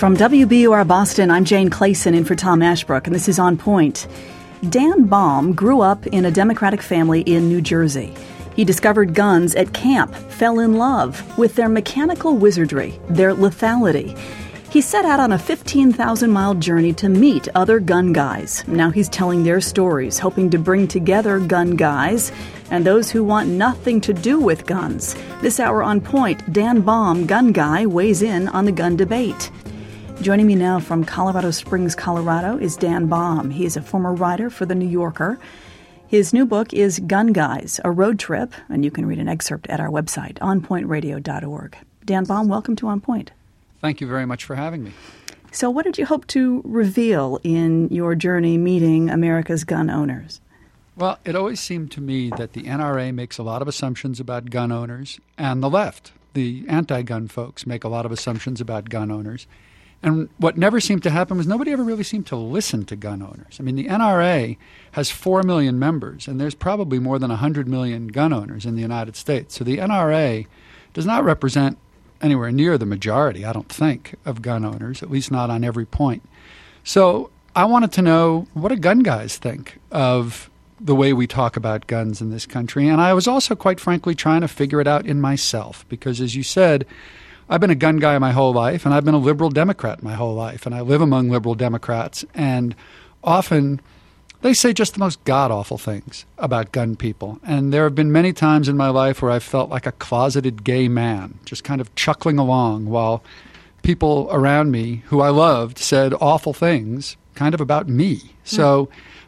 From WBUR Boston, I'm Jane Clayson in for Tom Ashbrook, and this is On Point. Dan Baum grew up in a Democratic family in New Jersey. He discovered guns at camp, fell in love with their mechanical wizardry, their lethality. He set out on a 15,000-mile journey to meet other gun guys. Now he's telling their stories, hoping to bring together gun guys and those who want nothing to do with guns. This hour on Point, Dan Baum, gun guy, weighs in on the gun debate. Joining me now from Colorado Springs, Colorado, is Dan Baum. He is a former writer for The New Yorker. His new book is Gun Guys, A Road Trip, and you can read an excerpt at our website, onpointradio.org. Dan Baum, welcome to On Point. Thank you very much for having me. So what did you hope to reveal in your journey meeting America's gun owners? Well, it always seemed to me that the NRA makes a lot of assumptions about gun owners, and the left, the anti-gun folks, make a lot of assumptions about gun owners. And what never seemed to happen was nobody ever really seemed to listen to gun owners. I mean, the NRA has 4 million members, and there's probably more than 100 million gun owners in the United States. So the NRA does not represent anywhere near the majority, I don't think, of gun owners, at least not on every point. So I wanted to know, what do gun guys think of the way we talk about guns in this country? And I was also, quite frankly, trying to figure it out in myself, because as you said, I've been a gun guy my whole life, and I've been a liberal Democrat my whole life, and I live among liberal Democrats, and often they say just the most god-awful things about gun people. And there have been many times in my life where I've felt like a closeted gay man, just kind of chuckling along while people around me who I loved said awful things kind of about me. So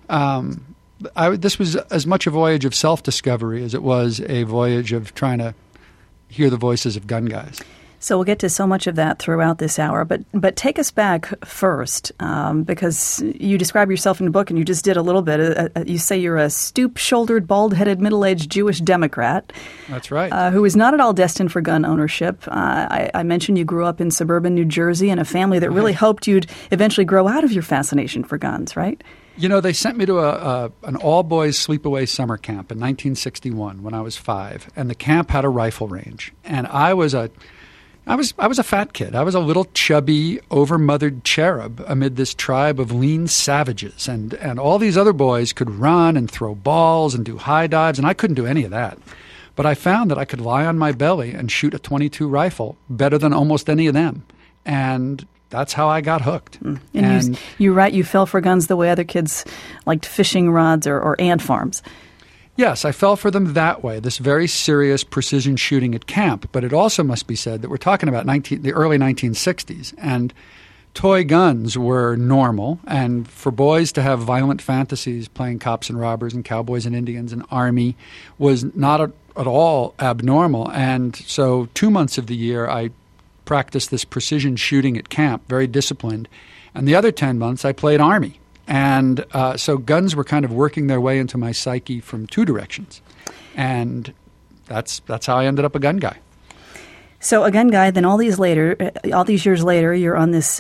this was as much a voyage of self-discovery as it was a voyage of trying to hear the voices of gun guys. So we'll get to so much of that throughout this hour, but take us back first, because you describe yourself in the book, and you just did a little bit. You say you're a stoop-shouldered, bald-headed, middle-aged Jewish Democrat. That's right. Who is not at all destined for gun ownership. I mentioned you grew up in suburban New Jersey in a family that really hoped you'd eventually grow out of your fascination for guns, right? You know, they sent me to an all-boys sleepaway summer camp in 1961 when I was 5, and the camp had a rifle range, and I was a fat kid. I was a little chubby, over-mothered cherub amid this tribe of lean savages. And all these other boys could run and throw balls and do high dives, and I couldn't do any of that. But I found that I could lie on my belly and shoot a .22 rifle better than almost any of them. And that's how I got hooked. And you write you fell for guns the way other kids liked fishing rods or ant farms. Yes, I fell for them that way, this very serious precision shooting at camp. But it also must be said that we're talking about the early 1960s, and toy guns were normal. And for boys to have violent fantasies playing cops and robbers and cowboys and Indians and army was not at all abnormal. And so 2 months of the year I practiced this precision shooting at camp, very disciplined. And the other 10 months I played army. And so guns were kind of working their way into my psyche from two directions. And that's how I ended up a gun guy. So a gun guy, then all these years later, you're on this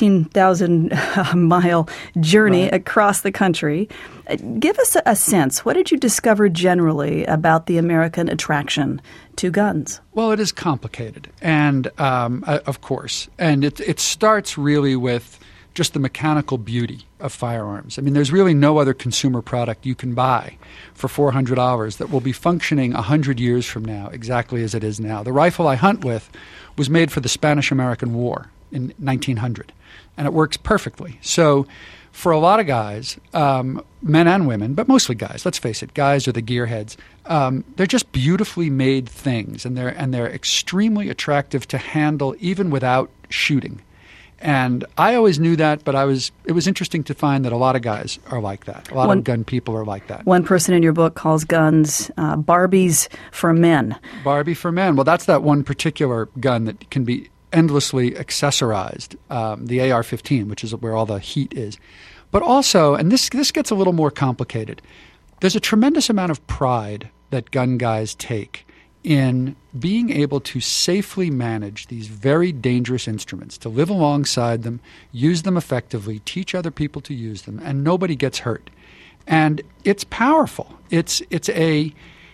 15,000-mile journey across the country. Give us a sense. What did you discover generally about the American attraction to guns? Well, it is complicated, and of course. And it starts really with just the mechanical beauty of firearms. I mean, there's really no other consumer product you can buy for $400 that will be functioning 100 years from now exactly as it is now. The rifle I hunt with was made for the Spanish-American War in 1900, and it works perfectly. So for a lot of guys, men and women, but mostly guys, let's face it, guys are the gearheads, they're just beautifully made things, and they're extremely attractive to handle even without shooting. And I always knew that, but it was interesting to find that a lot of guys are like that. A lot of gun people are like that. One person in your book calls guns Barbies for men. Barbie for men. Well, that's that one particular gun that can be endlessly accessorized, the AR-15, which is where all the heat is. But also, and this gets a little more complicated, there's a tremendous amount of pride that gun guys take in being able to safely manage these very dangerous instruments, to live alongside them, use them effectively, teach other people to use them, and nobody gets hurt. And it's powerful. It's a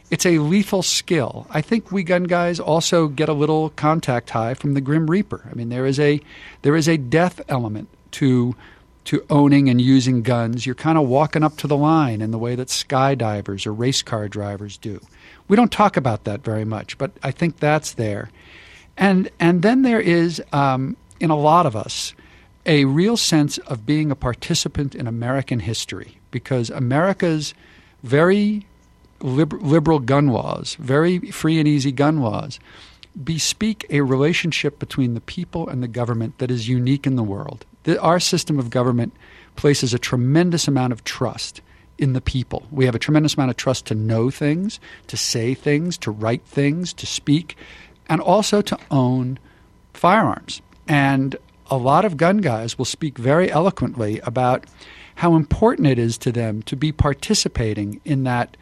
it's a lethal skill. I think we gun guys also get a little contact high from the Grim Reaper. I mean, there is a death element to owning and using guns. You're kind of walking up to the line in the way that skydivers or race car drivers do. We don't talk about that very much, but I think that's there. And then there is, in a lot of us, a real sense of being a participant in American history, because America's very liberal gun laws, very free and easy gun laws, bespeak a relationship between the people and the government that is unique in the world. Our system of government places a tremendous amount of trust in the people. We have a tremendous amount of trust to know things, to say things, to write things, to speak, and also to own firearms. And a lot of gun guys will speak very eloquently about how important it is to them to be participating in that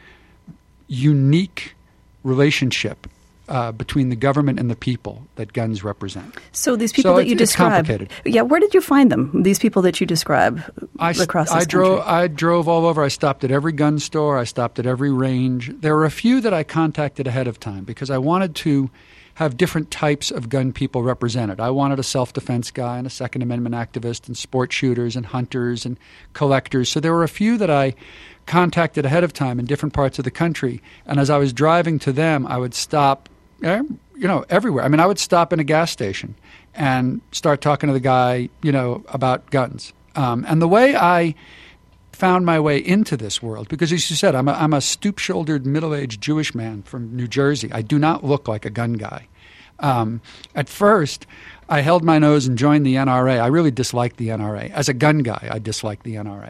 unique relationship between the government and the people that guns represent. So these people that you describe, complicated. Where did you find them? These people that you describe across this country? I drove all over. I stopped at every gun store. I stopped at every range. There were a few that I contacted ahead of time because I wanted to have different types of gun people represented. I wanted a self-defense guy and a Second Amendment activist and sport shooters and hunters and collectors. So there were a few that I contacted ahead of time in different parts of the country. And as I was driving to them, I would stop, everywhere. I mean, I would stop in a gas station and start talking to the guy, about guns. And the way I found my way into this world, because as you said, I'm a stoop-shouldered, middle-aged Jewish man from New Jersey. I do not look like a gun guy. At first, I held my nose and joined the NRA. I really disliked the NRA. As a gun guy, I disliked the NRA.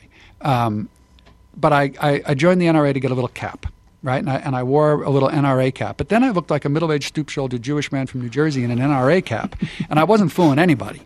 But I joined the NRA to get a little cap, right? And I wore a little NRA cap. But then I looked like a middle-aged, stoop-shouldered Jewish man from New Jersey in an NRA cap, and I wasn't fooling anybody.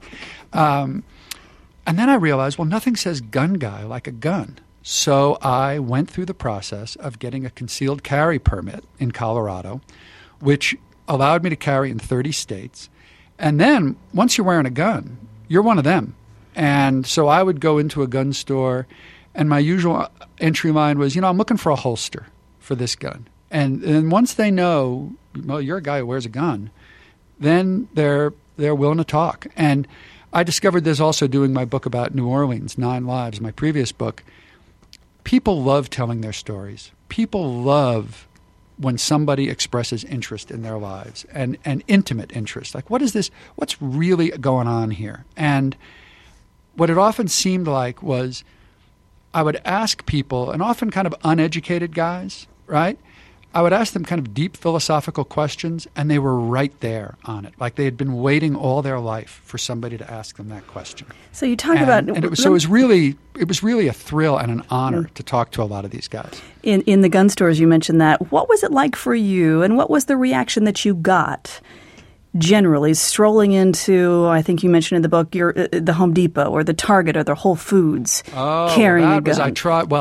And then I realized, well, nothing says gun guy like a gun. So I went through the process of getting a concealed carry permit in Colorado, which allowed me to carry in 30 states. And then once you're wearing a gun, you're one of them. And so I would go into a gun store, and my usual entry line was, I'm looking for a holster for this gun. And once they know, well, you're a guy who wears a gun, then they're willing to talk. And I discovered this also doing my book about New Orleans, 9 Lives, my previous book. People love telling their stories. People love when somebody expresses interest in their lives and intimate interest. Like, what is this? What's really going on here? And what it often seemed like was I would ask people, and often kind of uneducated guys, right? I would ask them kind of deep philosophical questions, and they were right there on it. Like they had been waiting all their life for somebody to ask them that question. So you talk about... And it was really a thrill and an honor to talk to a lot of these guys. In the gun stores, you mentioned that. What was it like for you, and what was the reaction that you got generally strolling into, I think you mentioned in the book, the Home Depot or the Target or the Whole Foods carrying a gun?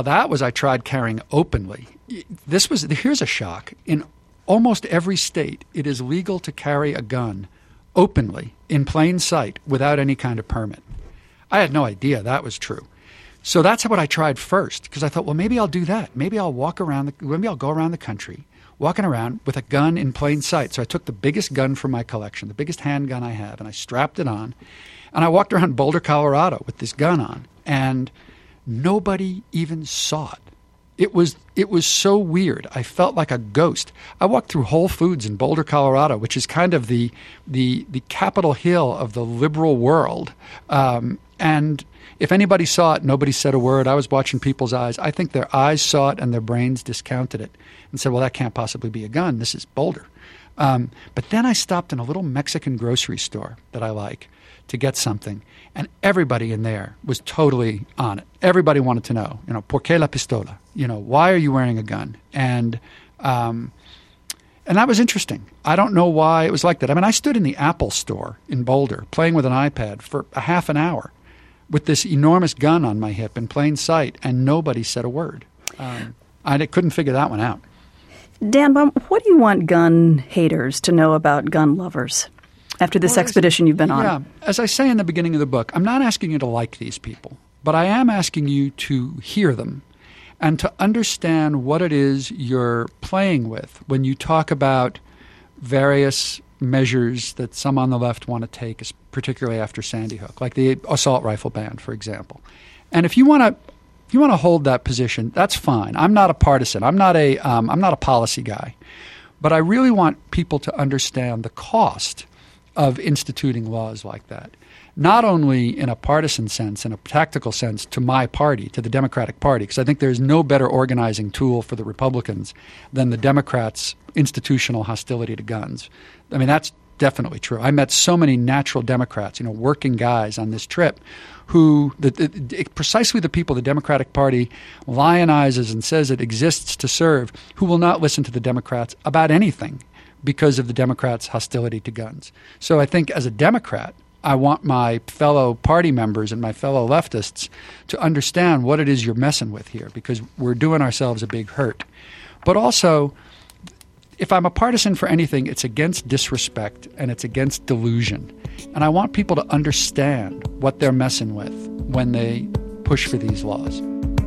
I tried carrying openly. Here's a shock. In almost every state, it is legal to carry a gun openly, in plain sight, without any kind of permit. I had no idea that was true. So that's what I tried first, because I thought, well, maybe I'll do that. Maybe I'll go around the country, walking around with a gun in plain sight. So I took the biggest gun from my collection, the biggest handgun I have, and I strapped it on. And I walked around Boulder, Colorado with this gun on, and nobody even saw it. It was so weird. I felt like a ghost. I walked through Whole Foods in Boulder, Colorado, which is kind of the Capitol Hill of the liberal world. And if anybody saw it, nobody said a word. I was watching people's eyes. I think their eyes saw it and their brains discounted it and said, well, that can't possibly be a gun. This is Boulder. But then I stopped in a little Mexican grocery store that I like to get something, and everybody in there was totally on it. Everybody wanted to know, ¿por qué la pistola? Why are you wearing a gun? And that was interesting. I don't know why it was like that. I mean, I stood in the Apple store in Boulder playing with an iPad for a half an hour with this enormous gun on my hip in plain sight, and nobody said a word. I couldn't figure that one out. Dan Baum, what do you want gun haters to know about gun lovers after this expedition you've been on? Yeah, as I say in the beginning of the book, I'm not asking you to like these people, but I am asking you to hear them and to understand what it is you're playing with when you talk about various measures that some on the left want to take, particularly after Sandy Hook, like the assault rifle ban, for example. And if you want to hold that position, that's fine. I'm not a partisan. I'm not a policy guy. But I really want people to understand the cost of instituting laws like that, not only in a partisan sense, in a tactical sense, to my party, to the Democratic Party, because I think there's no better organizing tool for the Republicans than the Democrats' institutional hostility to guns. I mean, that's definitely true. I met so many natural Democrats, working guys on this trip who precisely the people the Democratic Party lionizes and says it exists to serve, who will not listen to the Democrats about anything because of the Democrats' hostility to guns. So I think as a Democrat, I want my fellow party members and my fellow leftists to understand what it is you're messing with here, because we're doing ourselves a big hurt. But also, if I'm a partisan for anything, it's against disrespect and it's against delusion. And I want people to understand what they're messing with when they push for these laws.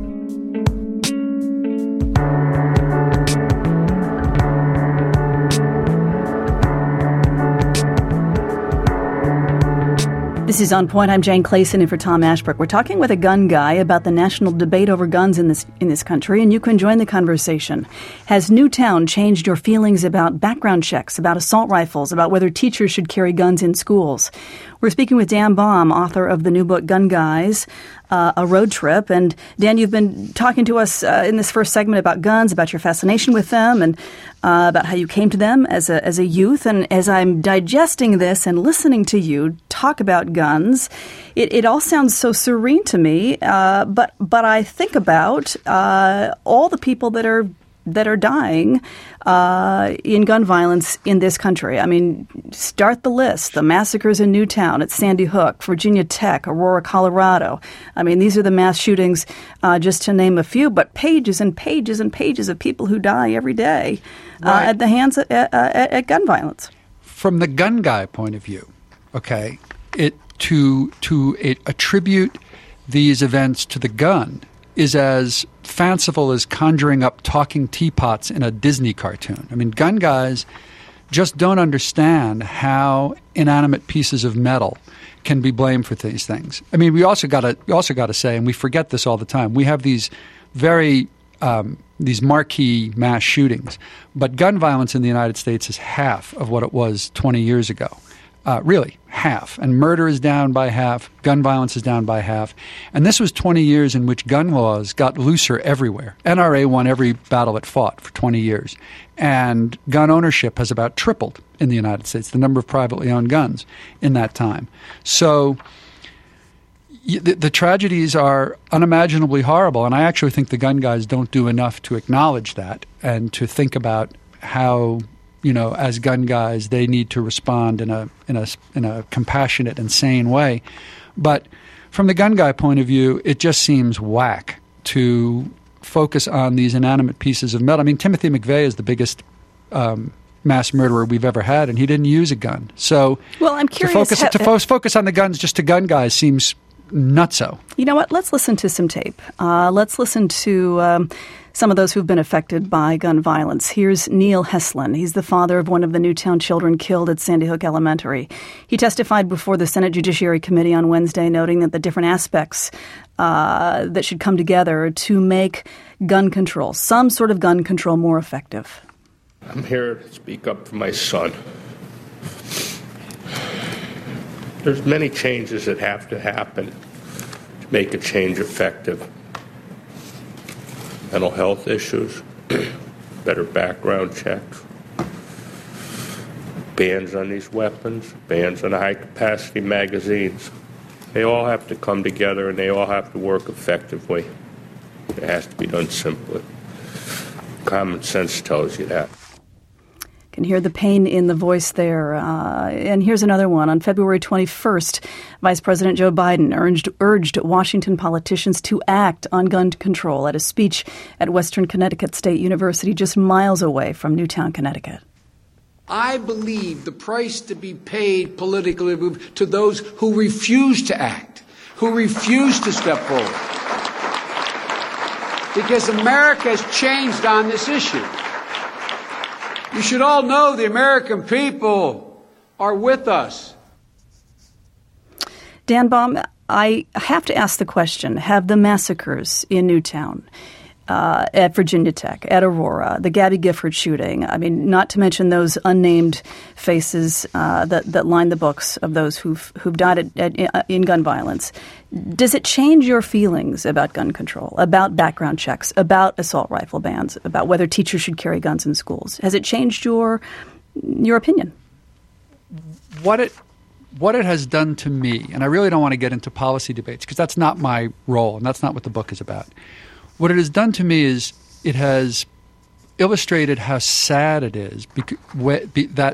This is On Point. I'm Jane Clayson in for Tom Ashbrook. We're talking with a gun guy about the national debate over guns in this country, and you can join the conversation. Has Newtown changed your feelings about background checks, about assault rifles, about whether teachers should carry guns in schools? We're speaking with Dan Baum, author of the new book, Gun Guys, A Road Trip. And Dan, you've been talking to us in this first segment about guns, about your fascination with them, and about how you came to them as a youth. And as I'm digesting this and listening to you talk about guns, it all sounds so serene to me. But I think about all the people that are dying in gun violence in this country. I mean, start the list. The massacres in Newtown, at Sandy Hook, Virginia Tech, Aurora, Colorado. I mean, these are the mass shootings, just to name a few, but pages and pages and pages of people who die every day at the hands at gun violence. From the gun guy point of view, okay, to attribute these events to the gun is as fanciful as conjuring up talking teapots in a Disney cartoon. I mean, gun guys just don't understand how inanimate pieces of metal can be blamed for these things. I mean, we also got to say, and we forget this all the time, we have these these marquee mass shootings, but gun violence in the United States is half of what it was 20 years ago. Really, half. And murder is down by half. Gun violence is down by half. And this was 20 years in which gun laws got looser everywhere. NRA won every battle it fought for 20 years. And gun ownership has about tripled in the United States, the number of privately owned guns in that time. So the tragedies are unimaginably horrible. And I actually think the gun guys don't do enough to acknowledge that and to think about how, as gun guys, they need to respond in a compassionate and sane way. But from the gun guy point of view, it just seems whack to focus on these inanimate pieces of metal. I mean, Timothy McVeigh is the biggest mass murderer we've ever had, and he didn't use a gun. So, well, I'm curious to focus on the guns just to gun guys seems nutso. You know what? Let's listen to some tape. Let's listen to some of those who've been affected by gun violence. Here's Neil Heslin. He's the father of one of the Newtown children killed at Sandy Hook Elementary. He testified before the Senate Judiciary Committee on Wednesday, noting that the different aspects that should come together to make gun control, some sort of gun control, more effective. I'm here to speak up for my son. There's many changes that have to happen to make a change effective. Mental health issues, better background checks, bans on these weapons, bans on high-capacity magazines. They all have to come together and they all have to work effectively. It has to be done simply. Common sense tells you that. Can hear the pain in the voice there. And here's another one. On February 21st, Vice President Joe Biden urged Washington politicians to act on gun control at a speech at Western Connecticut State University, just miles away from Newtown, Connecticut. I believe the price to be paid politically to those who refuse to act, who refuse to step forward. because America has changed on this issue. You should all know the American people are with us. Dan Baum, I have to ask the question, have the massacres in Newtown, at Virginia Tech, at Aurora, the Gabby Gifford shooting, I mean, not to mention those unnamed faces that line the books of those who've died in gun violence, does it change your feelings about gun control, about background checks, about assault rifle bans, about whether teachers should carry guns in schools? Has it changed your opinion? What it has done to me, and I really don't want to get into policy debates because that's not my role and that's not what the book is about. What it has done to me is it has illustrated how sad it is that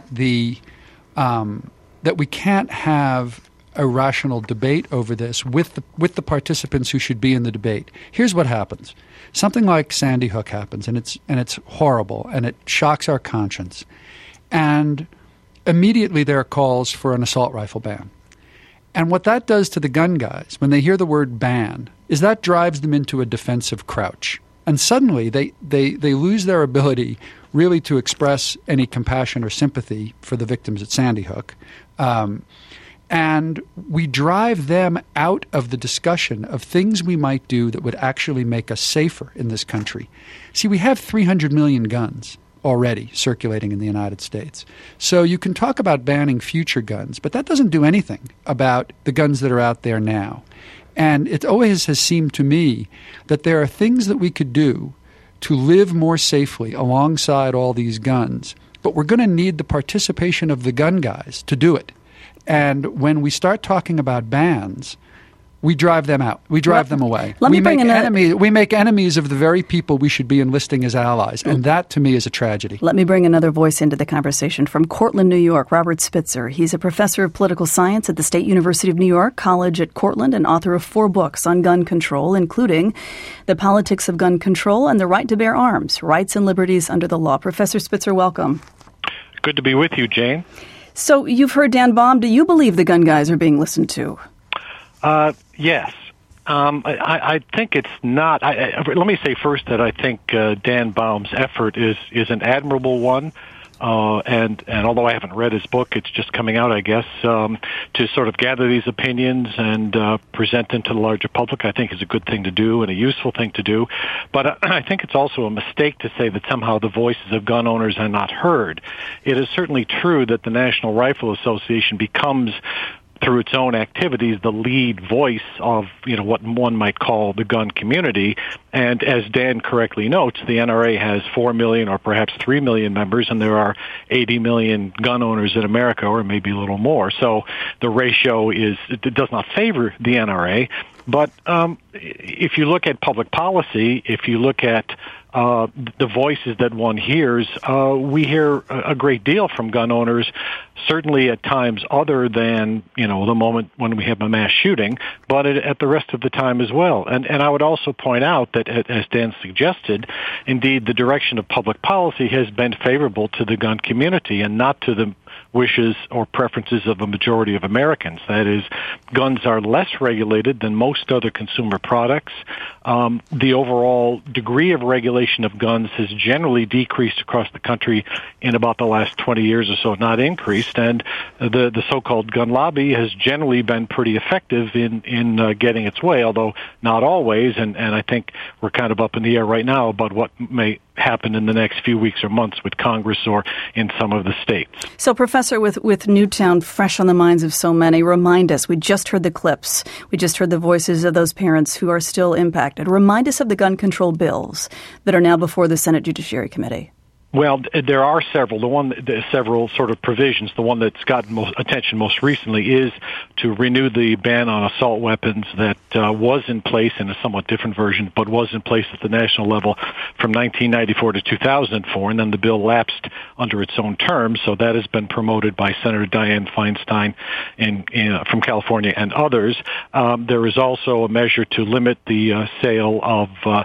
we can't have a rational debate over this with the participants who should be in the debate. Here's what happens: something like Sandy Hook happens, and it's horrible, and it shocks our conscience, and immediately there are calls for an assault rifle ban. And what that does to the gun guys when they hear the word ban is that drives them into a defensive crouch. And suddenly they lose their ability really to express any compassion or sympathy for the victims at Sandy Hook. And we drive them out of the discussion of things we might do that would actually make us safer in this country. See, we have 300 million guns already circulating in the United States. So you can talk about banning future guns, but that doesn't do anything about the guns that are out there now. And it always has seemed to me that there are things that we could do to live more safely alongside all these guns, but we're going to need the participation of the gun guys to do it. And when we start talking about bans, we drive them out. We drive them away. We make enemies of the very people we should be enlisting as allies, and that, to me, is a tragedy. Let me bring another voice into the conversation from Cortland, New York, Robert Spitzer. He's a professor of political science at the State University of New York College at Cortland and author of 4 books on gun control, including The Politics of Gun Control and The Right to Bear Arms, Rights and Liberties Under the Law. Professor Spitzer, welcome. Good to be with you, Jane. So you've heard Dan Baum. Do you believe the gun guys are being listened to? Yes. I think it's not. Let me say first that I think Dan Baum's effort is an admirable one. And although I haven't read his book, it's just coming out, I guess, to sort of gather these opinions and present them to the larger public, I think is a good thing to do and a useful thing to do. But I think it's also a mistake to say that somehow the voices of gun owners are not heard. It is certainly true that the National Rifle Association becomes, through its own activities, the lead voice of, what one might call the gun community. And as Dan correctly notes, the NRA has 4 million or perhaps 3 million members, and there are 80 million gun owners in America, or maybe a little more. So the ratio does not favor the NRA. But if you look at public policy, if you look at the voices that one hears, we hear a great deal from gun owners, certainly at times other than, the moment when we have a mass shooting, but at the rest of the time as well. And I would also point out that, as Dan suggested, indeed, the direction of public policy has been favorable to the gun community and not to the wishes or preferences of a majority of Americans. That is, guns are less regulated than most other consumer products. The overall degree of regulation of guns has generally decreased across the country in about the last 20 years or so, not increased. And the so-called gun lobby has generally been pretty effective in getting its way, although not always. And I think we're kind of up in the air right now about what may happen in the next few weeks or months with Congress or in some of the states. So, Professor, with Newtown fresh on the minds of so many, remind us, we just heard the clips, we just heard the voices of those parents who are still impacted. Remind us of the gun control bills that are now before the Senate Judiciary Committee. Well, there are several. Several sort of provisions. The one that's gotten most attention most recently is to renew the ban on assault weapons that was in place in a somewhat different version, but was in place at the national level from 1994 to 2004, and then the bill lapsed under its own terms. So that has been promoted by Senator Dianne Feinstein from California and others. There is also a measure to limit the sale of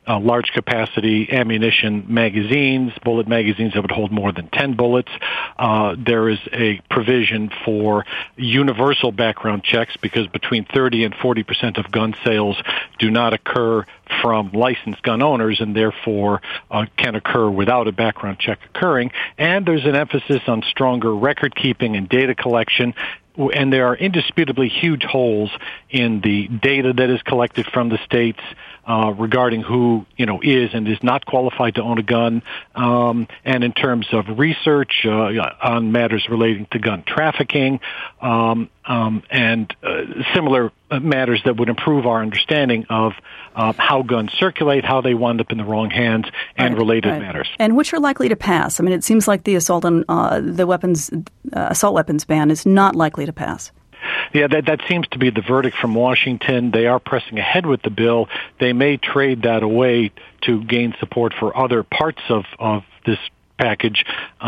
large capacity ammunition magazines, bullet magazines that would hold more than 10 bullets. There is a provision for universal background checks because between 30 and 40% of gun sales do not occur from licensed gun owners and therefore can occur without a background check occurring. And there's an emphasis on stronger record keeping and data collection. And there are indisputably huge holes in the data that is collected from the states regarding who, is and is not qualified to own a gun, and in terms of research on matters relating to gun trafficking, and similar matters that would improve our understanding of how guns circulate, how they wind up in the wrong hands, and related matters. And which are likely to pass? I mean, it seems like the assault weapons ban is not likely to pass. Yeah, that seems to be the verdict from Washington. They are pressing ahead with the bill. They may trade that away to gain support for other parts of this package.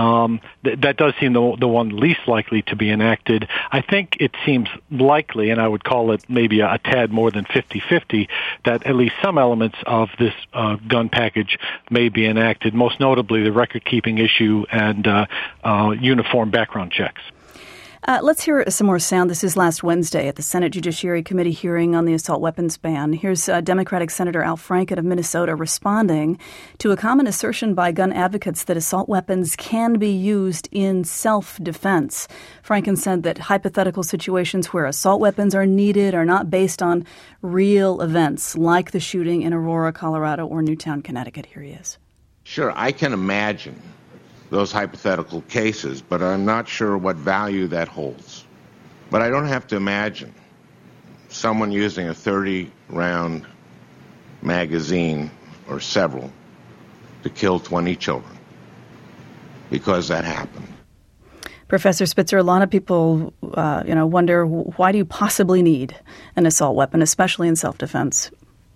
That does seem the one least likely to be enacted. I think it seems likely, and I would call it maybe a tad more than 50-50, that at least some elements of this gun package may be enacted, most notably the record-keeping issue and uniform background checks. Let's hear some more sound. This is last Wednesday at the Senate Judiciary Committee hearing on the assault weapons ban. Here's Democratic Senator Al Franken of Minnesota responding to a common assertion by gun advocates that assault weapons can be used in self-defense. Franken said that hypothetical situations where assault weapons are needed are not based on real events like the shooting in Aurora, Colorado, or Newtown, Connecticut. Here he is. Sure, I can imagine those hypothetical cases, but I'm not sure what value that holds. But I don't have to imagine someone using a 30-round magazine or several to kill 20 children, because that happened. Professor Spitzer, a lot of people, wonder, why do you possibly need an assault weapon, especially in self-defense?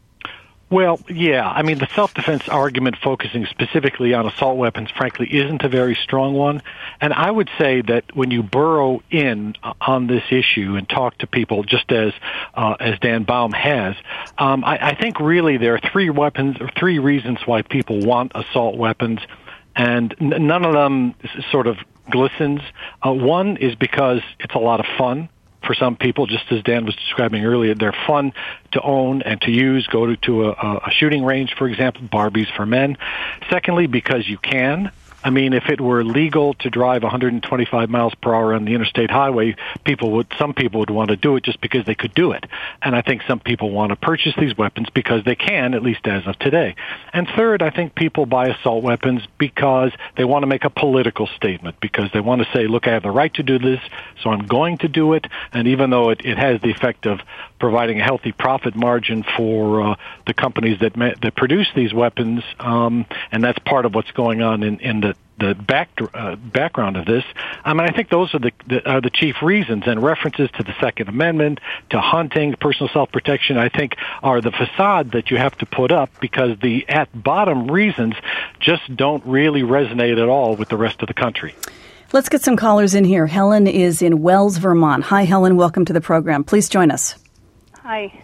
Well, yeah. I mean, the self-defense argument focusing specifically on assault weapons, frankly, isn't a very strong one. And I would say that when you burrow in on this issue and talk to people, just as Dan Baum has, I think really there are three reasons why people want assault weapons, and none of them sort of glistens. One is because it's a lot of fun. For some people, just as Dan was describing earlier, they're fun to own and to use. Go to a shooting range, for example, Barbies for men. Secondly, because you can. I mean, if it were legal to drive 125 miles per hour on the interstate highway, some people would want to do it just because they could do it. And I think some people want to purchase these weapons because they can, at least as of today. And third, I think people buy assault weapons because they want to make a political statement, because they want to say, look, I have the right to do this, so I'm going to do it. And even though it has the effect of providing a healthy profit margin for the companies that produce these weapons, and that's part of what's going on in the background of this. I mean, I think those are the chief reasons, and references to the Second Amendment, to hunting, personal self-protection, I think are the facade that you have to put up, because the at bottom reasons just don't really resonate at all with the rest of the country. Let's get some callers in here. Helen is in Wells, Vermont. Hi, Helen. Welcome to the program. Please join us. Hi.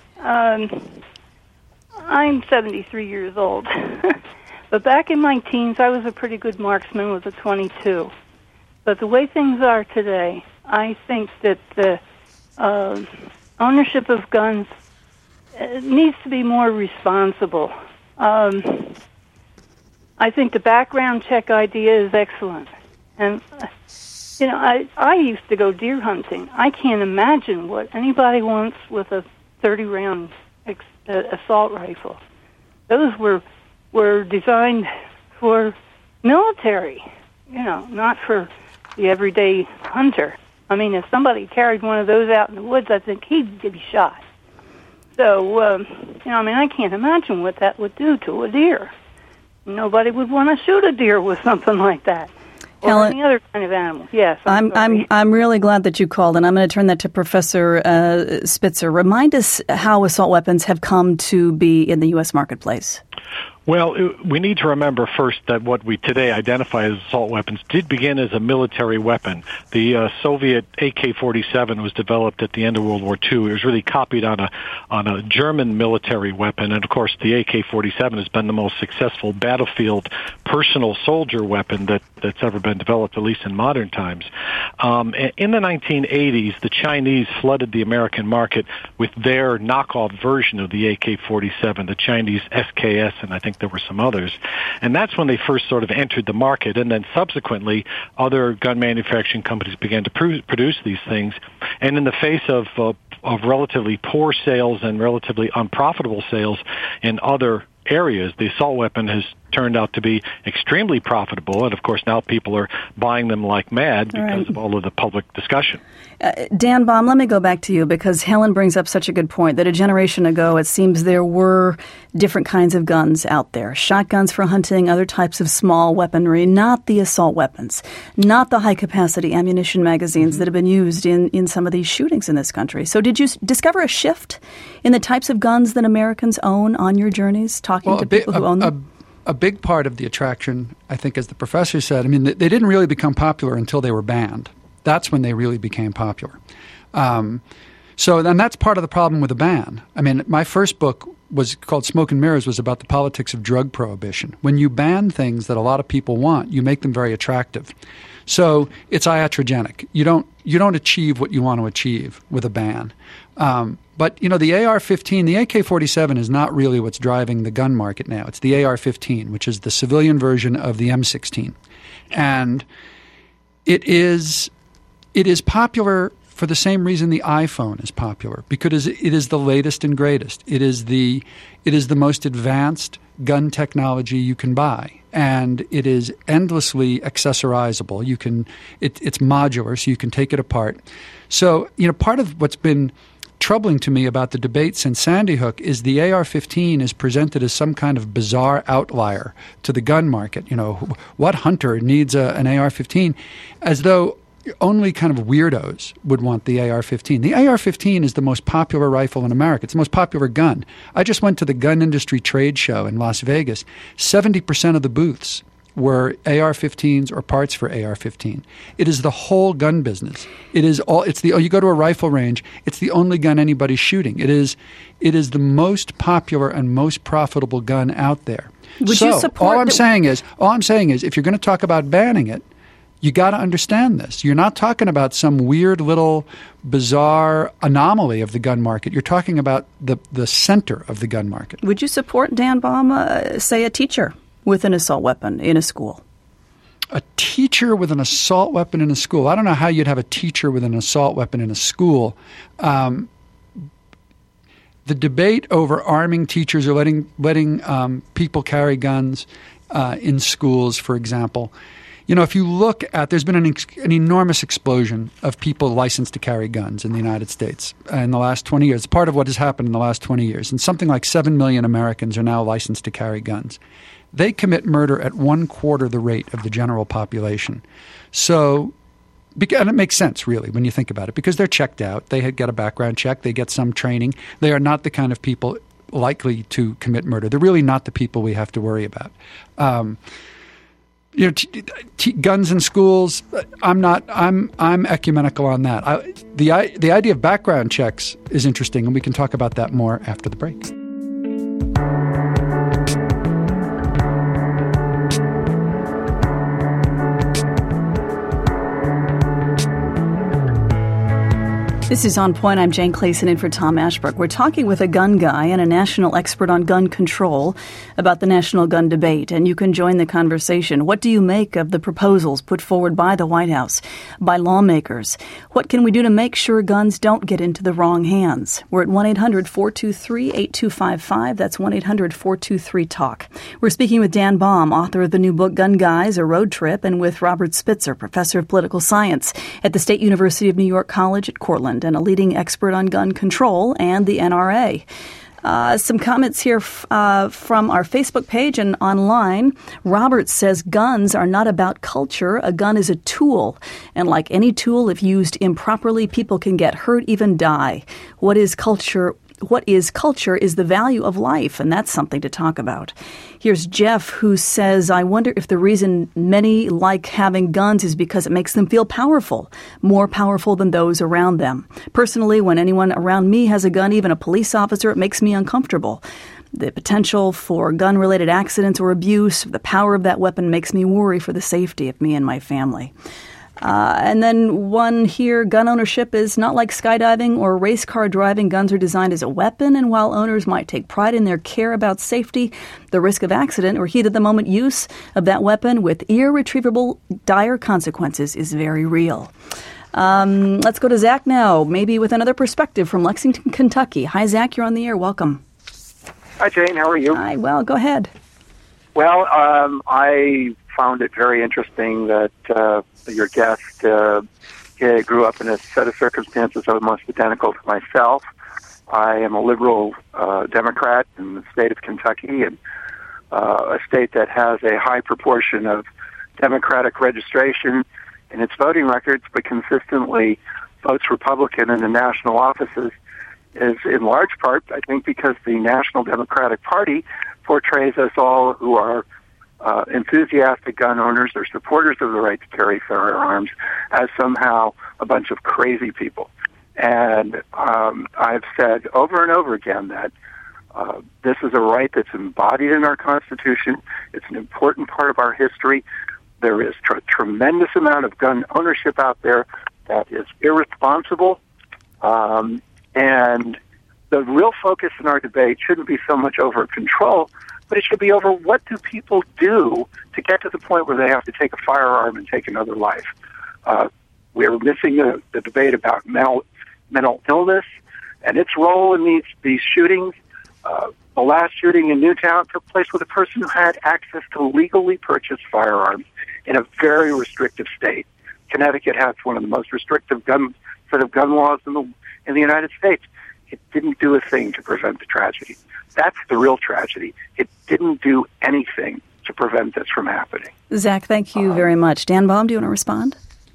I'm 73 years old. But back in my teens, I was a pretty good marksman with a .22. But the way things are today, I think that the ownership of guns needs to be more responsible. I think the background check idea is excellent. And, I used to go deer hunting. I can't imagine what anybody wants with a 30-round assault rifle. Those were designed for military, not for the everyday hunter. I mean, if somebody carried one of those out in the woods, I think he'd be shot. So, I can't imagine what that would do to a deer. Nobody would want to shoot a deer with something like that. Or Helen, any other kind of animal. Yes, I'm really glad that you called, and I'm going to turn that to Professor Spitzer. Remind us how assault weapons have come to be in the U.S. marketplace. Well, we need to remember first that what we today identify as assault weapons did begin as a military weapon. The Soviet AK-47 was developed at the end of World War II. It was really copied on a German military weapon, and of course the AK-47 has been the most successful battlefield personal soldier weapon that's ever been developed, at least in modern times. In the 1980s, the Chinese flooded the American market with their knockoff version of the AK-47, the Chinese SKS, and I think there were some others. And that's when they first sort of entered the market. And then subsequently, other gun manufacturing companies began to produce these things. And in the face of relatively poor sales and relatively unprofitable sales in other areas, the assault weapon has turned out to be extremely profitable. And, of course, now people are buying them like mad because of all of the public discussion. Dan Baum, let me go back to you because Helen brings up such a good point that a generation ago it seems there were different kinds of guns out there. Shotguns for hunting, other types of small weaponry, not the assault weapons, not the high-capacity ammunition magazines that have been used in some of these shootings in this country. So did you discover a shift in the types of guns that Americans own on your journeys, talking to people who own them? A big part of the attraction, I think, as the professor said, I mean, they didn't really become popular until they were banned. That's when they really became popular. And that's part of the problem with the ban. I mean, my first book was called Smoke and Mirrors, was about the politics of drug prohibition. When you ban things that a lot of people want, you make them very attractive. So it's iatrogenic. You don't achieve what you want to achieve with a ban. But, the AR-15, the AK-47 is not really what's driving the gun market now. It's the AR-15, which is the civilian version of the M16. And it is popular for the same reason the iPhone is popular, because it is the latest and greatest. It is the most advanced gun technology you can buy, and it is endlessly accessorizable. It's modular, so you can take it apart. So, part of what's been troubling to me about the debate since Sandy Hook is the AR-15 is presented as some kind of bizarre outlier to the gun market. What hunter needs an AR-15? As though only kind of weirdos would want the AR-15. The AR-15 is the most popular rifle in America. It's the most popular gun. I just went to the gun industry trade show in Las Vegas. 70% of the booths were AR-15s or parts for AR-15. It is the whole gun business. You go to a rifle range, it's the only gun anybody's shooting. It is the most popular and most profitable gun out there. Would you support all I'm saying is if you're going to talk about banning it, you got to understand this. You're not talking about some weird little bizarre anomaly of the gun market. You're talking about the center of the gun market. Would you support, Dan Baum, say a teacher with an assault weapon in a school? A teacher with an assault weapon in a school. I don't know how you'd have a teacher with an assault weapon in a school. The debate over arming teachers or letting people carry guns in schools, for example. If you look at, there's been an enormous explosion of people licensed to carry guns in the United States in the last 20 years. It's part of what has happened in the last 20 years. And something like 7 million Americans are now licensed to carry guns. They commit murder at 1/4 the rate of the general population. So, and it makes sense, really, when you think about it, because they're checked out. They get a background check. They get some training. They are not the kind of people likely to commit murder. They're really not the people we have to worry about. Guns in schools. I'm ecumenical on that. The idea of background checks is interesting, and we can talk about that more after the break. This is On Point. I'm Jane Clayson in for Tom Ashbrook. We're talking with a gun guy and a national expert on gun control about the national gun debate, and you can join the conversation. What do you make of the proposals put forward by the White House, by lawmakers? What can we do to make sure guns don't get into the wrong hands? We're at 1-800-423-8255. That's 1-800-423-TALK. We're speaking with Dan Baum, author of the new book, Gun Guys, A Road Trip, and with Robert Spitzer, professor of political science at the State University of New York College at Cortland, and a leading expert on gun control and the NRA. Some comments here from our Facebook page and online. Robert says guns are not about culture. A gun is a tool. And like any tool, if used improperly, people can get hurt, even die. What is culture what is culture is the value of life, and that's something to talk about. Here's Jeff, who says, I wonder if the reason many like having guns is because it makes them feel powerful, more powerful than those around them. Personally, when anyone around me has a gun, even a police officer, it makes me uncomfortable. The potential for gun-related accidents or abuse, the power of that weapon makes me worry for the safety of me and my family. And then one here, gun ownership is not like skydiving or race car driving. Guns are designed as a weapon, and while owners might take pride in their care about safety, the risk of accident or heat-of-the-moment use of that weapon with irretrievable dire consequences is very real. Let's go to Zach now, maybe with another perspective from Lexington, Kentucky. Hi, Zach, you're on the air. Welcome. Hi, Jane. How are you? Hi, well, go ahead. Well, I found it very interesting that your guest grew up in a set of circumstances almost identical to myself. I am a liberal Democrat in the state of Kentucky, and a state that has a high proportion of Democratic registration in its voting records, but consistently votes Republican in the national offices, is in large part, I think, because the National Democratic Party portrays us all who are enthusiastic gun owners or supporters of the right to carry firearms as somehow a bunch of crazy people. And I've said over and over again that this is a right that's embodied in our Constitution. It's an important part of our history. There is a tremendous amount of gun ownership out there that is irresponsible. And the real focus in our debate shouldn't be so much over control, but it should be over what do people do to get to the point where they have to take a firearm and take another life. We're missing the debate about mental illness and its role in these shootings. The last shooting in Newtown took place with a person who had access to legally purchased firearms in a very restrictive state. Connecticut has one of the most restrictive gun laws in the United States. It didn't do a thing to prevent the tragedy. That's the real tragedy. It didn't do anything to prevent this from happening. Zach, thank you very much. Dan Baum, do you want to respond?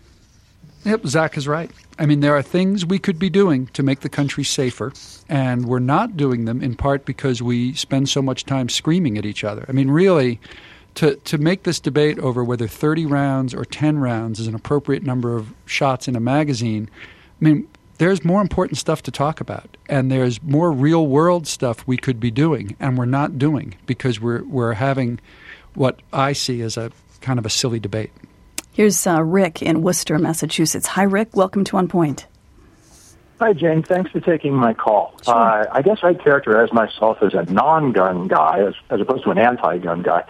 Yep, Zach is right. I mean, there are things we could be doing to make the country safer, and we're not doing them in part because we spend so much time screaming at each other. I mean, really, to make this debate over whether 30 rounds or 10 rounds is an appropriate number of shots in a magazine, I mean, there's more important stuff to talk about, and there's more real-world stuff we could be doing, and we're not doing because we're having what I see as a kind of a silly debate. Here's Rick in Worcester, Massachusetts. Hi, Rick. Welcome to On Point. Hi, Jane. Thanks for taking my call. Sure. I guess I'd characterize myself as a non-gun guy as opposed to an anti-gun guy.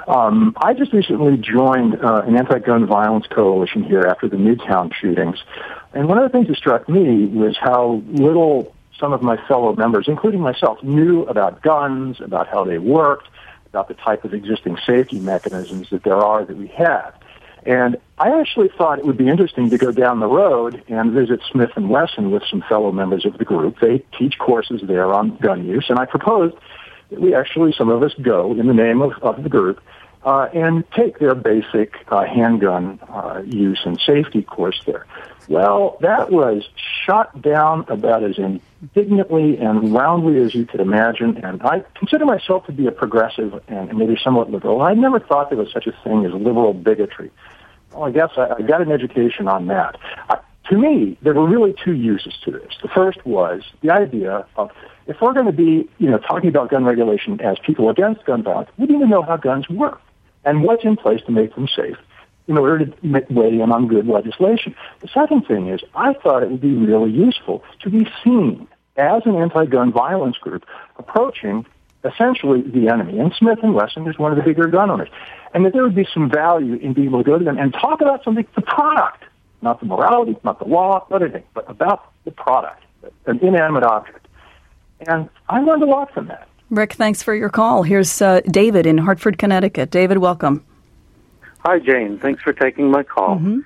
I just recently joined an anti-gun violence coalition here after the Newtown shootings. And one of the things that struck me was how little some of my fellow members, including myself, knew about guns, about how they worked, about the type of existing safety mechanisms that there are that we have. And I actually thought it would be interesting to go down the road and visit Smith & Wesson with some fellow members of the group. They teach courses there on gun use, and I proposed that we actually, some of us, go in the name of the group and take their basic handgun use and safety course there. Well, that was shot down about as indignantly and roundly as you could imagine, and I consider myself to be a progressive and maybe somewhat liberal. I never thought there was such a thing as liberal bigotry. Well, I guess I got an education on that. To me, there were really two uses to this. The first was the idea of, if we're going to be, talking about gun regulation as people against gun violence, we need to know how guns work and what's in place to make them safe in order to weigh in on good legislation. The second thing is, I thought it would be really useful to be seen as an anti-gun violence group approaching essentially the enemy. And Smith & Wesson is one of the bigger gun owners. And that there would be some value in being able to go to them and talk about something, the product, not the morality, not the law, not anything, but about the product, an inanimate object. And I learned a lot from that. Rick, thanks for your call. Here's David in Hartford, Connecticut. David, welcome. Hi, Jane. Thanks for taking my call. Mm-hmm.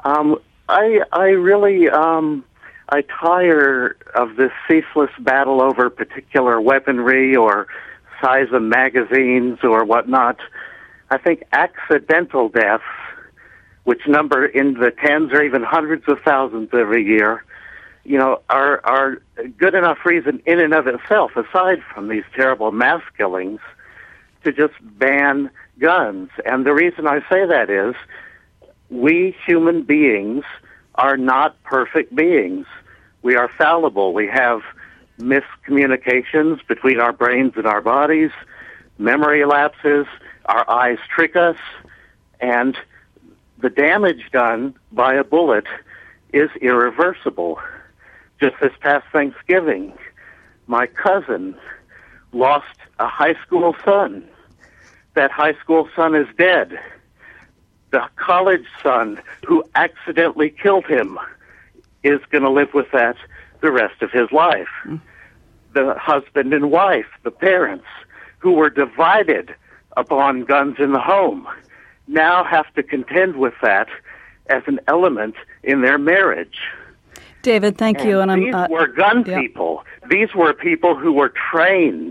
I really I tire of this ceaseless battle over particular weaponry or size of magazines or whatnot. I think accidental deaths, which number in the tens or even hundreds of thousands every year, are good enough reason in and of itself, aside from these terrible mass killings, to just ban guns. And the reason I say that is we human beings are not perfect beings. We are fallible. We have miscommunications between our brains and our bodies, memory lapses, our eyes trick us, and the damage done by a bullet is irreversible. Just this past Thanksgiving, my cousin lost a high school son. That high school son is dead. The college son who accidentally killed him is going to live with that the rest of his life. The husband and wife, the parents, who were divided upon guns in the home, now have to contend with that as an element in their marriage. David, thank you. And these were gun people. These were people who were trained.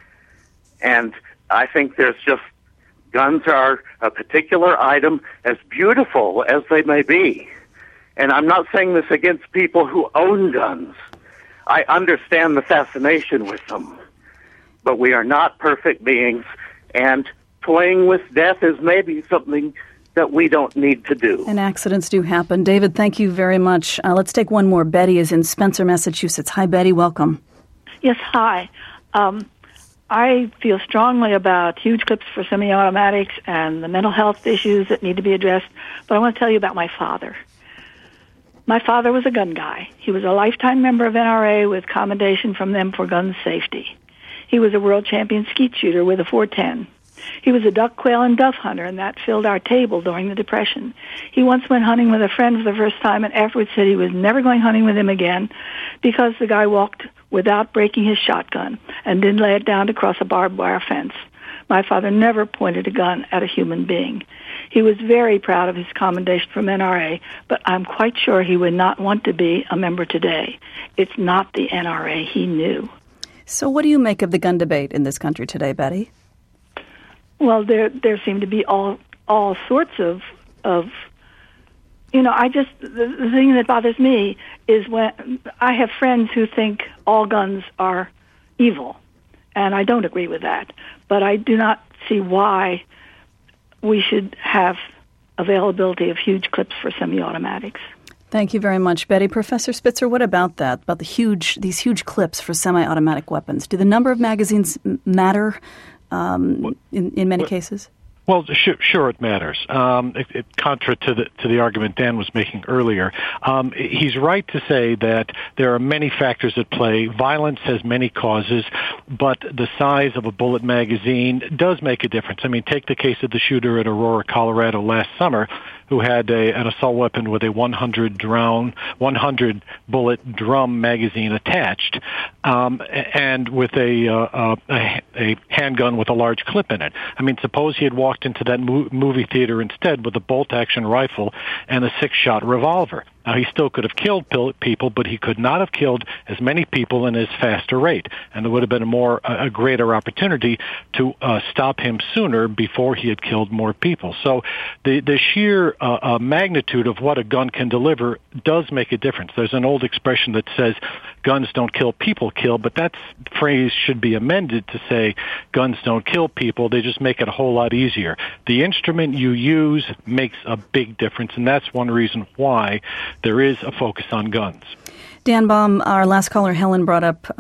And I think guns are a particular item, as beautiful as they may be. And I'm not saying this against people who own guns. I understand the fascination with them. But we are not perfect beings, and toying with death is maybe something that we don't need to do. And accidents do happen. David, thank you very much. Let's take one more. Betty is in Spencer, Massachusetts. Hi, Betty. Welcome. Yes, hi. I feel strongly about huge clips for semi-automatics and the mental health issues that need to be addressed, but I want to tell you about my father. My father was a gun guy. He was a lifetime member of NRA with commendation from them for gun safety. He was a world champion skeet shooter with a .410. He was a duck, quail, and dove hunter, and that filled our table during the Depression. He once went hunting with a friend for the first time and afterwards said he was never going hunting with him again because the guy walked without breaking his shotgun and didn't lay it down to cross a barbed wire fence. My father never pointed a gun at a human being. He was very proud of his commendation from NRA, but I'm quite sure he would not want to be a member today. It's not the NRA he knew. So what do you make of the gun debate in this country today, Betty? Well, there seem to be all sorts of the thing that bothers me is when I have friends who think all guns are evil, and I don't agree with that. But I do not see why we should have availability of huge clips for semi-automatics. Thank you very much, Betty. Professor Spitzer, what about that? About these huge clips for semi-automatic weapons? Do the number of magazines matter in many cases? Well, sure it matters. Contra to the argument Dan was making earlier, he's right to say that there are many factors at play. Violence has many causes, but the size of a bullet magazine does make a difference. I mean, take the case of the shooter at Aurora, Colorado last summer, who had an assault weapon with a 100 bullet drum magazine attached, and with a handgun with a large clip in it. I mean, suppose he had walked into that movie theater instead with a bolt-action rifle and a 6-shot revolver. Now, he still could have killed people, but he could not have killed as many people in as fast a rate. And there would have been a greater opportunity to stop him sooner before he had killed more people. So the sheer magnitude of what a gun can deliver does make a difference. There's an old expression that says, guns don't kill, people kill, but that phrase should be amended to say, guns don't kill people, they just make it a whole lot easier. The instrument you use makes a big difference, and that's one reason why there is a focus on guns. Dan Baum, our last caller, Helen, brought up the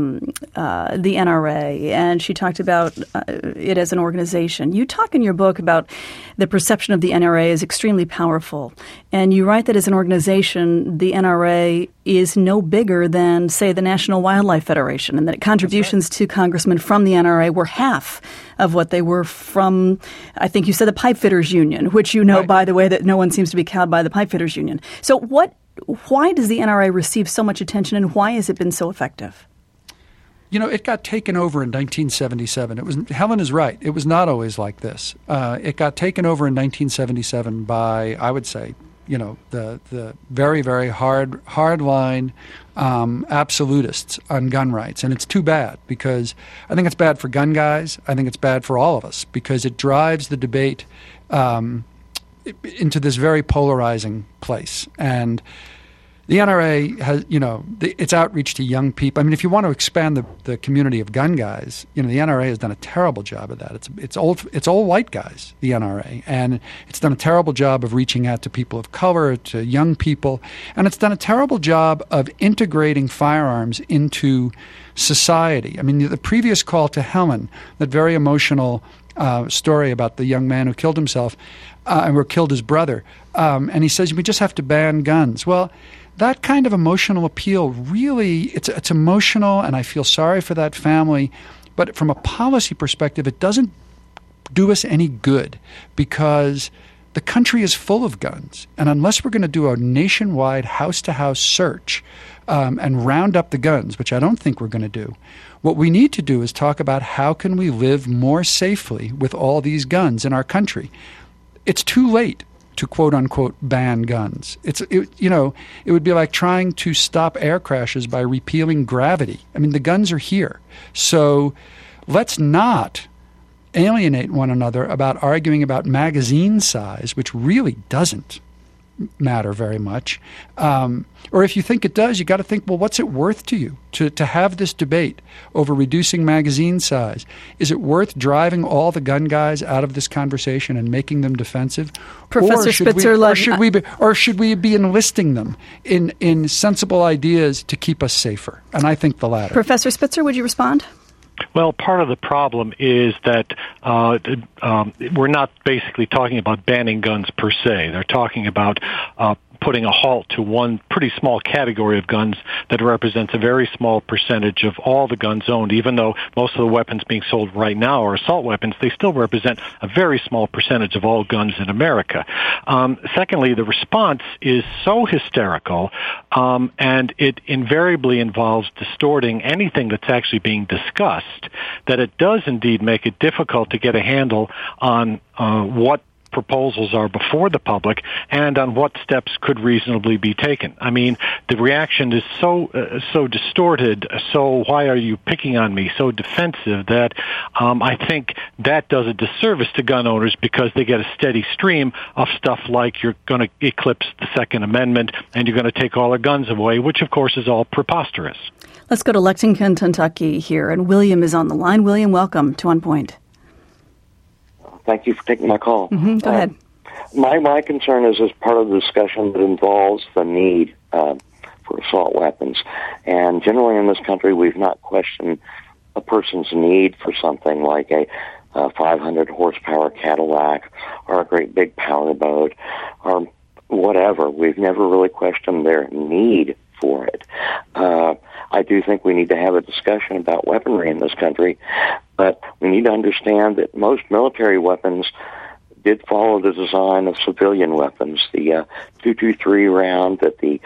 NRA, and she talked about it as an organization. You talk in your book about the perception of the NRA as extremely powerful, and you write that as an organization, the NRA is no bigger than, say, the National Wildlife Federation, and that contributions to congressmen from the NRA were half of what they were from, I think you said, the Pipefitters Union, which you know, right, by the way, that no one seems to be cowed by the Pipefitters Union. So why does the NRA receive so much attention, and why has it been so effective? You know, it got taken over in 1977. Helen is right. It was not always like this. It got taken over in 1977 by, I would say, the very, very hard line absolutists on gun rights. And it's too bad, because I think it's bad for gun guys. I think it's bad for all of us, because it drives the debate into this very polarizing place. And The NRA has, its outreach to young people. I mean, if you want to expand the community of gun guys, the NRA has done a terrible job of that. It's old white guys, the NRA, and it's done a terrible job of reaching out to people of color, to young people, and it's done a terrible job of integrating firearms into society. I mean, the previous call to Helen, that very emotional story about the young man who killed himself or killed his brother, and he says we just have to ban guns. Well, that kind of emotional appeal really, it's emotional, and I feel sorry for that family. But from a policy perspective, it doesn't do us any good because the country is full of guns. And unless we're going to do a nationwide house-to-house search and round up the guns, which I don't think we're going to do, what we need to do is talk about how can we live more safely with all these guns in our country. It's too late to quote-unquote ban guns. It would be like trying to stop air crashes by repealing gravity. I mean, the guns are here. So let's not alienate one another about arguing about magazine size, which really doesn't matter very much. Or if you think it does, you got to think, well, what's it worth to you to have this debate over reducing magazine size? Is it worth driving all the gun guys out of this conversation and making them defensive? Professor Spitzer, or should we be enlisting them in sensible ideas to keep us safer? And I think the latter. Professor Spitzer, would you respond? Well, part of the problem is that we're not basically talking about banning guns per se. They're talking about putting a halt to one pretty small category of guns that represents a very small percentage of all the guns owned. Even though most of the weapons being sold right now are assault weapons, they still represent a very small percentage of all guns in America. Secondly, the response is so hysterical, and it invariably involves distorting anything that's actually being discussed, that it does indeed make it difficult to get a handle on what proposals are before the public and on what steps could reasonably be taken. I mean, the reaction is so distorted, so why are you picking on me, so defensive that I think that does a disservice to gun owners because they get a steady stream of stuff like you're going to eclipse the Second Amendment and you're going to take all our guns away, which of course is all preposterous. Let's go to Lexington, Kentucky here, and William is on the line. William, welcome to On Point. Thank you for taking my call. Mm-hmm. Go ahead. My concern is as part of the discussion that involves the need for assault weapons. And generally in this country, we've not questioned a person's need for something like a 500 horsepower Cadillac or a great big powerboat or whatever. We've never really questioned their need for it. I do think we need to have a discussion about weaponry in this country, but we need to understand that most military weapons did follow the design of civilian weapons. The .223 round that the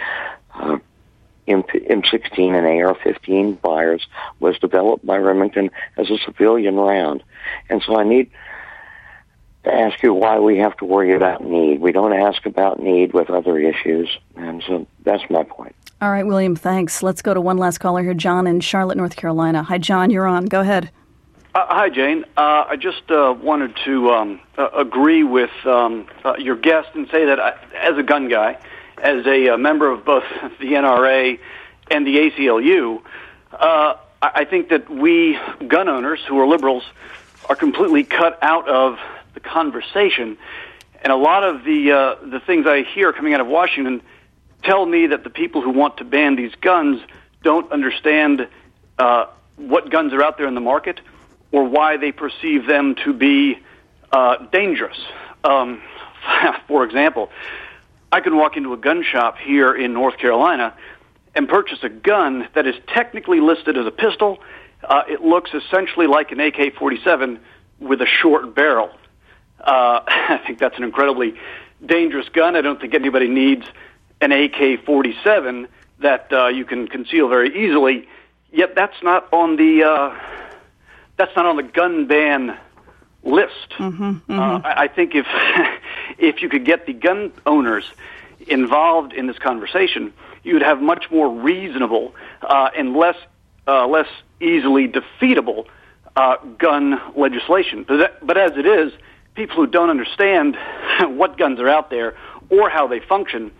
M16 and AR-15 fires was developed by Remington as a civilian round. And so I need to ask you why we have to worry about need. We don't ask about need with other issues, and so that's my point. All right, William, thanks. Let's go to one last caller here, John in Charlotte, North Carolina. Hi, John, you're on. Go ahead. Hi, Jane. I just wanted to agree with your guest and say that as a gun guy, as a member of both the NRA and the ACLU, I think that we gun owners who are liberals are completely cut out of the conversation. And a lot of the things I hear coming out of Washington tell me that the people who want to ban these guns don't understand what guns are out there in the market or why they perceive them to be dangerous. For example, I can walk into a gun shop here in North Carolina and purchase a gun that is technically listed as a pistol. It looks essentially like an AK-47 with a short barrel. I think that's an incredibly dangerous gun. I don't think anybody needs an AK-47 that you can conceal very easily. Yet that's not on the gun ban list. Mm-hmm, I think if you could get the gun owners involved in this conversation, you would have much more reasonable and less easily defeatable gun legislation. But as it is, people who don't understand what guns are out there or how they function,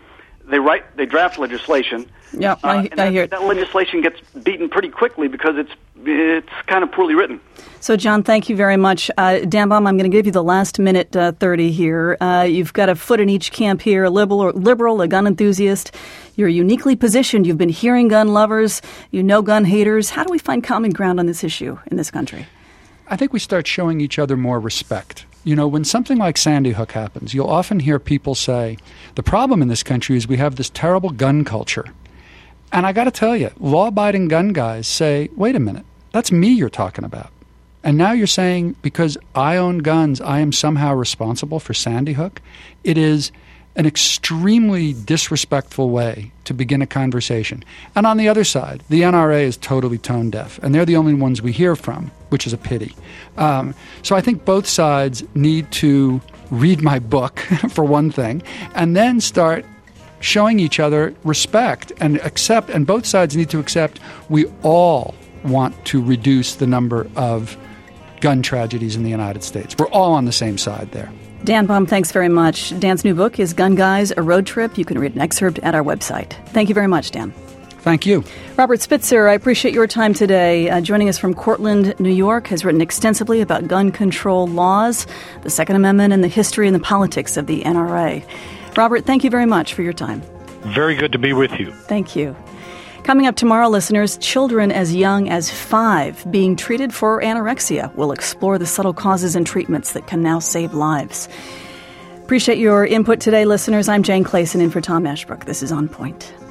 they draft legislation. Yeah, I hear it. That legislation gets beaten pretty quickly because it's kind of poorly written. So, John, thank you very much. Dan Baum, I'm going to give you the last minute 30 here. You've got a foot in each camp here, a liberal, a gun enthusiast. You're uniquely positioned. You've been hearing gun lovers. You know gun haters. How do we find common ground on this issue in this country? I think we start showing each other more respect. You know, when something like Sandy Hook happens, you'll often hear people say, the problem in this country is we have this terrible gun culture. And I got to tell you, law-abiding gun guys say, wait a minute, that's me you're talking about. And now you're saying because I own guns, I am somehow responsible for Sandy Hook? It is an extremely disrespectful way to begin a conversation. And on the other side, the NRA is totally tone deaf, and they're the only ones we hear from, which is a pity. So I think both sides need to read my book, for one thing, and then start showing each other respect and accept, and both sides need to accept we all want to reduce the number of gun tragedies in the United States. We're all on the same side there. Dan Baum, thanks very much. Dan's new book is Gun Guys, A Road Trip. You can read an excerpt at our website. Thank you very much, Dan. Thank you. Robert Spitzer, I appreciate your time today. Joining us from Cortland, New York, has written extensively about gun control laws, the Second Amendment, and the history and the politics of the NRA. Robert, thank you very much for your time. Very good to be with you. Thank you. Coming up tomorrow, listeners, children as young as 5 being treated for anorexia. We'll explore the subtle causes and treatments that can now save lives. Appreciate your input today, listeners. I'm Jane Clayson in for Tom Ashbrook. This is On Point.